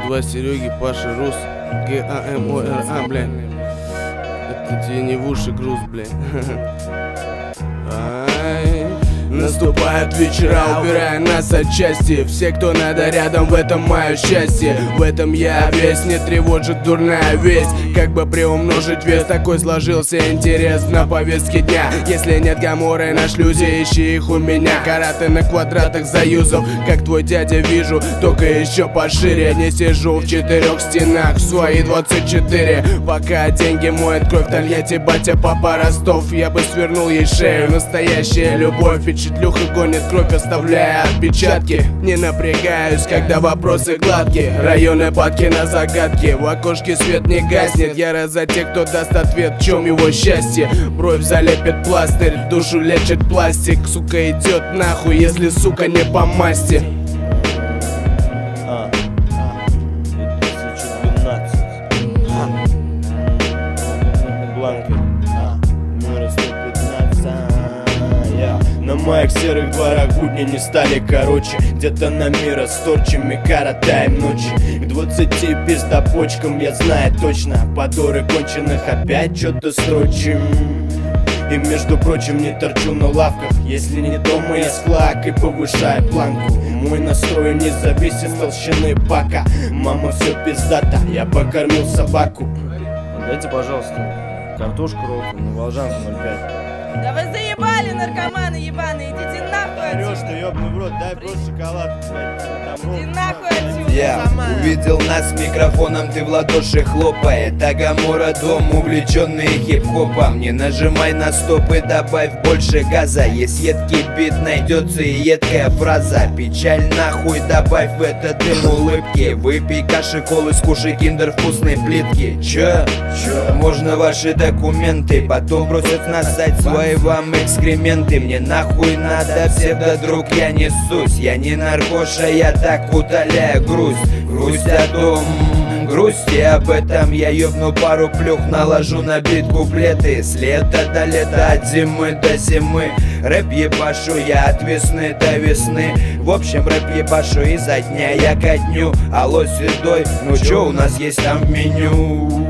Два Сереги, Паша, Рус, ГАМОРА, блядь. Это тебе не в уши груз, блядь. Наступают вечера, убирая нас отчасти. Все, кто надо рядом, в этом мое счастье. В этом я весь, не тревожит дурная весть. Как бы приумножить вес, такой сложился интерес на повестке дня. Если нет гаморы на шлюзе, ищи их у меня. Караты на квадратах заюзов, как твой дядя вижу, только еще пошире. Не сижу в четырех стенах в свои 24. Пока деньги моет кровь, в Тольятти батя папа Ростов. Я бы свернул ей шею, настоящая любовь. Впечатлюха гонит кровь, оставляя отпечатки. Не напрягаюсь, когда вопросы гладкие. Районы падки на загадки. В окошке свет не гаснет. Я рад за тех, кто даст ответ, в чем его счастье. Бровь залепит пластырь, душу лечит пластик. Сука идет нахуй, если сука не по масти. 2012 Бланки номер 115. На моих серых дворах будни не стали короче. Где-то на мира с торчами коротаем ночи. К 20 пиздопочкам я знаю точно. Подоры конченых опять что-то строчим. И между прочим не торчу на лавках. Если не дома я склак и повышаю планку. Мой настрой не зависит с толщины бака. Мама все пиздата, я покормил собаку. Дайте, пожалуйста, картошку роллтон на Волжанку 0,5. Да вы заебали, наркоманы ебаные, идите нахуй Орёшь отсюда. ты, ёбаный в рот, дай просто шоколад, блядь, там Иди нахуй отсюда. Я увидел нас с микрофоном, ты в ладоши хлопает. А Гамора дом, увлеченный хип-хопом. Не нажимай на стоп и добавь больше газа. Есть едкий бит, найдется и едкая фраза. Печаль нахуй, добавь в этот дым улыбки. Выпей каши, колы, скушай киндер вкусные плитки. Чё? Можно ваши документы, потом бросят на сайт свои вам экскременты. Мне нахуй надо, псевдодруг, я несусь. Я не наркоша, я так удаляю грусть. Грусть о том, грусти об этом. Я ёбну пару плюх, наложу на бит куплеты. С лета до лета, от зимы до зимы. Рэп ебашу я от весны до весны. В общем, рэп ебашу изо дня я ко дню. Алло, седой, ну чё у нас есть там в меню?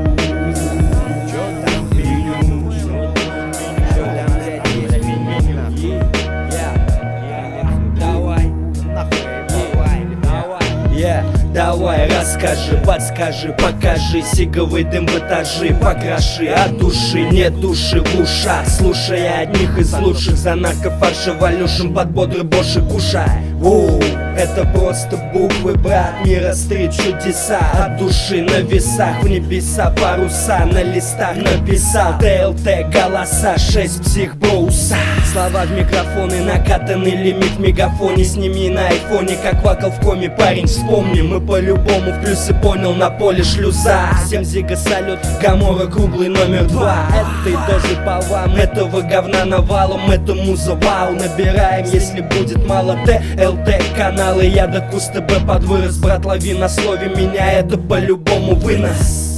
Давай, расскажи, подскажи, покажи. Сиговый дым в этажи, покроши. От души нет души в ушах. Слушай одних из лучших, за наркофарша валюшем под бодрый боши кушай. Это просто буквы, брат, мира стрит чудеса. От души на весах, в небеса паруса. На листах написал ТЛТ, голоса, 6 психброуса. Слова в микрофоны, накатанный лимит в мегафоне. Сними на айфоне, как вакал в коме, парень, вспомни. Мы по-любому в плюсы, понял, на поле шлюза. Всем зига салют, Гамора круглый номер 2. Этой дозы по вам, этого говна навалом. Этому завал набираем, если будет мало ТЛТ каналы. Я до КУС ТБ под вырос, брат, лови на слове меня, это по-любому вынос.